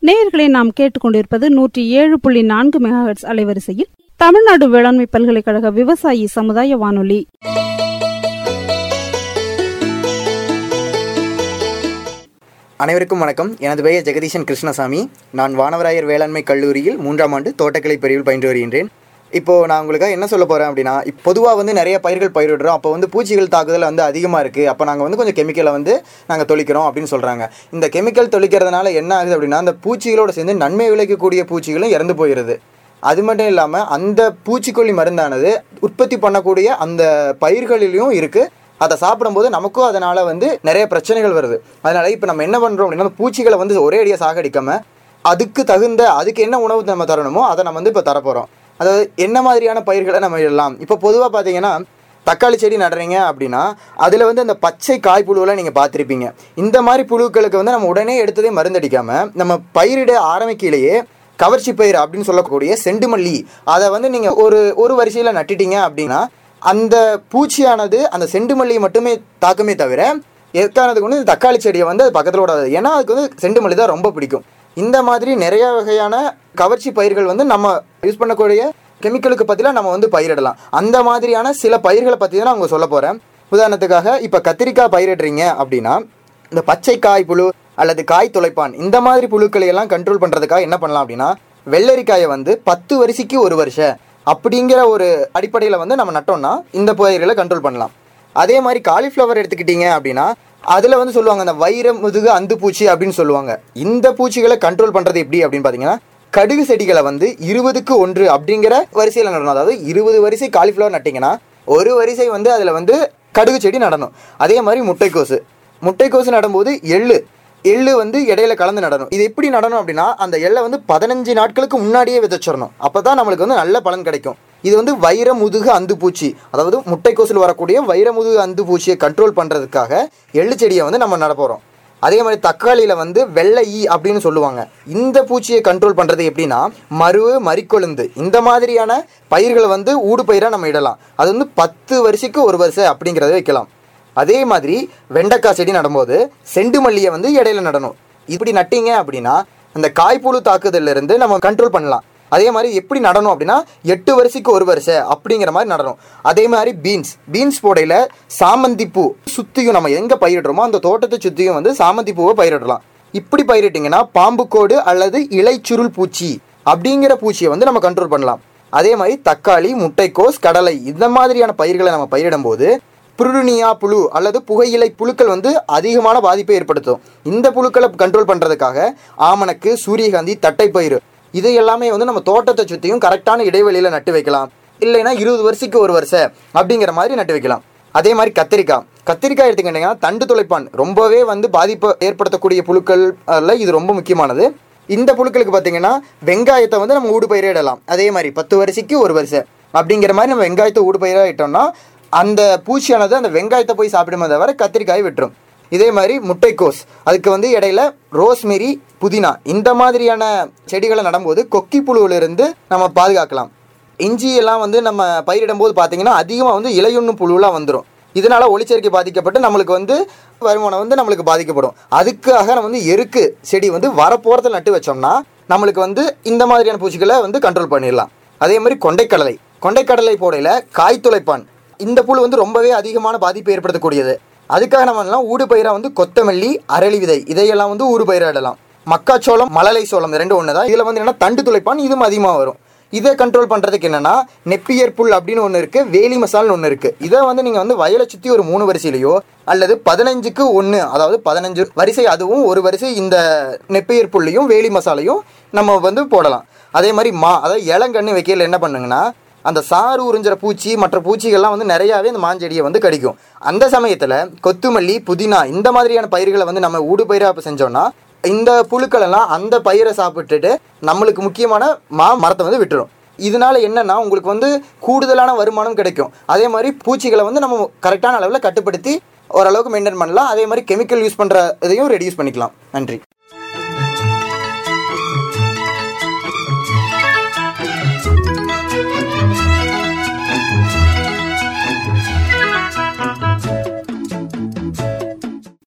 நேயர்களை நாம் கேட்டுக்கொண்டிருப்பது 107.4 மெகாஹெர்ட்ஸ் அலைவரிசையில் தமிழ்நாடு வேளாண்மை பல்கலைக்கழக விவசாயி சமுதாய வானொலி. அனைவருக்கும் வணக்கம். எனது பெயர் ஜெகதீஷன் கிருஷ்ணசாமி. நான் வானவராயர் வேளாண்மை கல்லூரியில் 3ஆம் ஆண்டு தோட்டக்கலை பிரிவில் பயின்று வருகின்றேன். இப்போது நான் உங்களுக்கு என்ன சொல்ல போகிறேன் அப்படின்னா, பொதுவாக நிறைய பயிர்கள் பயிரிடுறோம். அப்போ பூச்சிகள் தாக்குதல் அதிகமாக இருக்குது. அப்போ நாங்கள் கொஞ்சம் கெமிக்கலை நாங்கள் தொளிக்கிறோம் அப்படின்னு சொல்கிறாங்க. இந்த கெமிக்கல் தொளிக்கிறதுனால என்ன ஆகுது அப்படின்னா, அந்த பூச்சிகளோடு சேர்ந்து நன்மை விளைக்கக்கூடிய பூச்சிகளும் இறந்து போயிடுது. அது மட்டும் இல்லாமல் அந்த பூச்சிக்கொல்லி மருந்தானது உற்பத்தி பண்ணக்கூடிய அந்த பயிர்களிலையும் இருக்குது. அதை சாப்பிடும்போது நமக்கும் அதனால் நிறைய பிரச்சனைகள் வருது. அதனால் இப்போ நம்ம என்ன பண்ணுறோம் அப்படின்னா, பூச்சிகளை ஒரே அடியாக சாகடிக்காமல் அதுக்கு என்ன உணவு நம்ம தரணுமோ அதை நம்ம இப்போ தரப்போகிறோம். அதாவது என்ன மாதிரியான பயிர்களை நம்ம இடலாம். இப்போ பொதுவாக பார்த்தீங்கன்னா, தக்காளி செடி நடுறீங்க அப்படின்னா அதில் அந்த பச்சை காய் புழுவெல்லாம் நீங்கள் பார்த்துருப்பீங்க. இந்த மாதிரி புழுக்களுக்கு நம்ம உடனே எடுத்ததே மருந்தடிக்காமல் நம்ம பயிரிட ஆரம்பிக்கையிலேயே கவர்ச்சி பயிர் அப்படின்னு சொல்லக்கூடிய செண்டுமல்லி அதை நீங்கள் ஒரு வரிசையில் நட்டுட்டீங்க அப்படின்னா அந்த பூச்சியானது அந்த செண்டுமல்லியை மட்டுமே தாக்குமே தவிர எதுக்கானதுக்கு தக்காளி செடியை அது பக்கத்தில் விடாது. ஏன்னா அதுக்கு செண்டுமல்லி தான் ரொம்ப பிடிக்கும். இந்த மாதிரி நிறைய வகையான கவர்ச்சி பயிர்கள் நம்ம யூஸ் பண்ணக்கூடிய கெமிக்கலுக்கு பற்றிலாம் நம்ம பயிரிடலாம். அந்த மாதிரியான சில பயிர்களை பற்றி தான் நான் உங்களுக்கு சொல்ல போகிறேன். உதாரணத்துக்காக இப்போ கத்திரிக்காய் பயிரிடுறீங்க அப்படின்னா, இந்த பச்சை காய் புழு அல்லது காய் துளைப்பான் இந்த மாதிரி புழுக்களை எல்லாம் கண்ட்ரோல் பண்ணுறதுக்காக என்ன பண்ணலாம் அப்படின்னா, வெள்ளரிக்காயை 10 வரிசைக்கு ஒரு வருஷம் அப்படிங்கிற ஒரு அடிப்படையில் நம்ம நட்டோம்னா இந்த பயிர்களை கண்ட்ரோல் பண்ணலாம். அதே மாதிரி காலிஃப்ளவர் எடுத்துக்கிட்டீங்க அப்படின்னா அதில் சொல்லுவாங்க அந்த வைர முதுகு அந்து பூச்சி அப்படின்னு சொல்லுவாங்க. இந்த பூச்சிகளை கண்ட்ரோல் பண்ணுறது எப்படி அப்படின்னு பார்த்தீங்கன்னா, கடுகு செடிகளை 20க்கு 1 அப்படிங்கிற வரிசையில் நடணும். அதாவது 20 வரிசை காலிஃப்ளவர் நட்டிங்கன்னா ஒரு வரிசை அதில் கடுகு செடி நடணும். அதே மாதிரி முட்டைக்கோசு நடும்போது எள்ளு இடையில கலந்து நடணும். இது எப்படி நடணும் அப்படின்னா, அந்த எள்ளை 15 நாட்களுக்கு முன்னாடியே விதைச்சிடணும். அப்போ தான் நம்மளுக்கு நல்ல பலன் கிடைக்கும். இது வைர முதுகு அந்து பூச்சி, அதாவது முட்டைக்கோசில் வரக்கூடிய வைர முதுகு அந்து பூச்சியை கண்ட்ரோல் பண்ணுறதுக்காக எள்ளு செடியை நம்ம நட போகிறோம். அதே மாதிரி தக்காளியில் வெள்ளை ஈ அப்படின்னு சொல்லுவாங்க. இந்த பூச்சியை கண்ட்ரோல் பண்ணுறது எப்படின்னா, மருவு மறிக்கொழுந்து இந்த மாதிரியான பயிர்களை ஊடு பயிராக நம்ம இடலாம். அது 10 வரிசைக்கு ஒரு வருஷம் அப்படிங்கிறத வைக்கலாம். அதே மாதிரி வெண்டைக்காய் செடி நடும்போது செண்டுமல்லியை இடையில நடணும். இப்படி நட்டிங்க அப்படின்னா அந்த காய்ப்புழு தாக்குதலிருந்து நம்ம கண்ட்ரோல் பண்ணலாம். அதே மாதிரி எப்படி நடணும் அப்படின்னா, 8 வரிசைக்கு ஒரு வருஷம் அப்படிங்கிற மாதிரி நடணும். அதே மாதிரி பீன்ஸ் போடையில் சாமந்தி பூ சுற்றியும் நம்ம எங்கே பயிரிடுறோமோ அந்த தோட்டத்தை சுற்றியும் சாமந்தி பூவை பயிரிடலாம். இப்படி பயிரிட்டிங்கன்னா பாம்புக்கோடு அல்லது இலைச்சுருள் பூச்சி அப்படிங்கிற பூச்சியை நம்ம கண்ட்ரோல் பண்ணலாம். அதே மாதிரி தக்காளி, முட்டைக்கோஸ், கடலை இந்த மாதிரியான பயிர்களை நம்ம பயிரிடும் போது புருனியா புழு அல்லது புகையிலை புழுக்கள் அதிகமான பாதிப்பை ஏற்படுத்தும். இந்த புழுக்களை கண்ட்ரோல் பண்ணுறதுக்காக ஆமணக்கு, சூரியகாந்தி, தட்டைப்பயிறு இதை எல்லாமே நம்ம தோட்டத்தை சுற்றியும் கரெக்டான இடைவெளியில் நட்டு வைக்கலாம். இல்லைன்னா 20 வரிசைக்கு ஒரு வருஷம் அப்படிங்கிற மாதிரி நட்டு வைக்கலாம். அதே மாதிரி கத்திரிக்காய் எடுத்துக்கிட்டிங்கன்னா தண்டு துளைப்பான் ரொம்பவே பாதிப்பை ஏற்படுத்தக்கூடிய புழுக்கள் இது ரொம்ப முக்கியமானது. இந்த புழுக்களுக்கு பார்த்தீங்கன்னா வெங்காயத்தை நம்ம ஊடு பயிரிடலாம். அதே மாதிரி 10 வரிசைக்கு ஒரு வருஷம் அப்படிங்கிற மாதிரி நம்ம வெங்காயத்தை ஊடு பயிரிட்டோம்னா அந்த பூச்சியானது அந்த வெங்காயத்தை போய் சாப்பிடுமே தவிர கத்திரிக்காயை விட்டுரும். இதே மாதிரி முட்டைக்கோஸ் அதுக்கு இடையில ரோஸ்மெரி, புதினா இந்த மாதிரியான செடிகளை நடும்போது கொக்கி புழுவிலிருந்து நம்ம பாதுகாக்கலாம். இஞ்சி எல்லாம் நம்ம பயிரிடும் போது பார்த்தீங்கன்னா அதிகமாக இலையுண்ணு புழுவெலாம் வந்துடும். இதனால ஒளிச்சேர்க்கை பாதிக்கப்பட்டு நம்மளுக்கு வருமானம் நம்மளுக்கு பாதிக்கப்படும். அதுக்காக நம்ம எருக்கு செடி வரப்போறதுல நட்டு வச்சோம்னா நம்மளுக்கு இந்த மாதிரியான பூச்சிகளை கண்ட்ரோல் பண்ணிடலாம். அதே மாதிரி கொண்டைக்கடலை போடையில் காய் துளைப்பான் இந்த புழு ரொம்பவே அதிகமான பாதிப்பை ஏற்படுத்தக்கூடியது. அதுக்காக நம்ம ஊடு பயிராக கொத்தமல்லி, அரளி விதை இதையெல்லாம் ஊடு பயிரிடலாம். மக்காச்சோளம், மழலை சோளம் ரெண்டு ஒன்று தான். இதில் என்னென்னா தண்டு துளைப்பான் இதுவும் அதிகமாக வரும். இதை கண்ட்ரோல் பண்ணுறதுக்கு என்னென்னா நெப்பியர் புல் அப்படின்னு ஒன்று இருக்குது, வேலி மசால்னு ஒன்று இருக்குது. இதை நீங்கள் வயலை சுற்றி ஒரு 3 வரிசையிலையோ அல்லது 15க்கு 1 அதாவது 15 வரிசை அதுவும் ஒரு வரிசை இந்த நெப்பியர் புல்லையும் வேலி மசாலையும் நம்ம போடலாம். அதே மாதிரி அதாவது இளங்கன்று வைக்கையில் என்ன பண்ணுங்கன்னா, அந்த சாறு உறிஞ்சிற பூச்சி மற்ற பூச்சிகள்லாம் நிறையாவே அந்த மாஞ்செடியை கடிக்கும். அந்த சமயத்தில் கொத்துமல்லி, புதினா இந்த மாதிரியான பயிர்களை நம்ம ஊடு பயிராக செஞ்சோம்னா இந்த புழுக்கள் எல்லாம் அந்த பயிரை சாப்பிட்டுட்டு நம்மளுக்கு முக்கியமான மரத்தை விட்டுரும். இதனால என்னன்னா உங்களுக்கு கூடுதலான வருமானம் கிடைக்கும். அதே மாதிரி பூச்சிகளை நம்ம கரெக்டான அளவில் கட்டுப்படுத்தி ஓரளவுக்கு மெயின்டைன் பண்ணலாம். அதே மாதிரி கெமிக்கல் யூஸ் பண்ணுற இதையும் ரெடியூஸ் பண்ணிக்கலாம். நன்றி.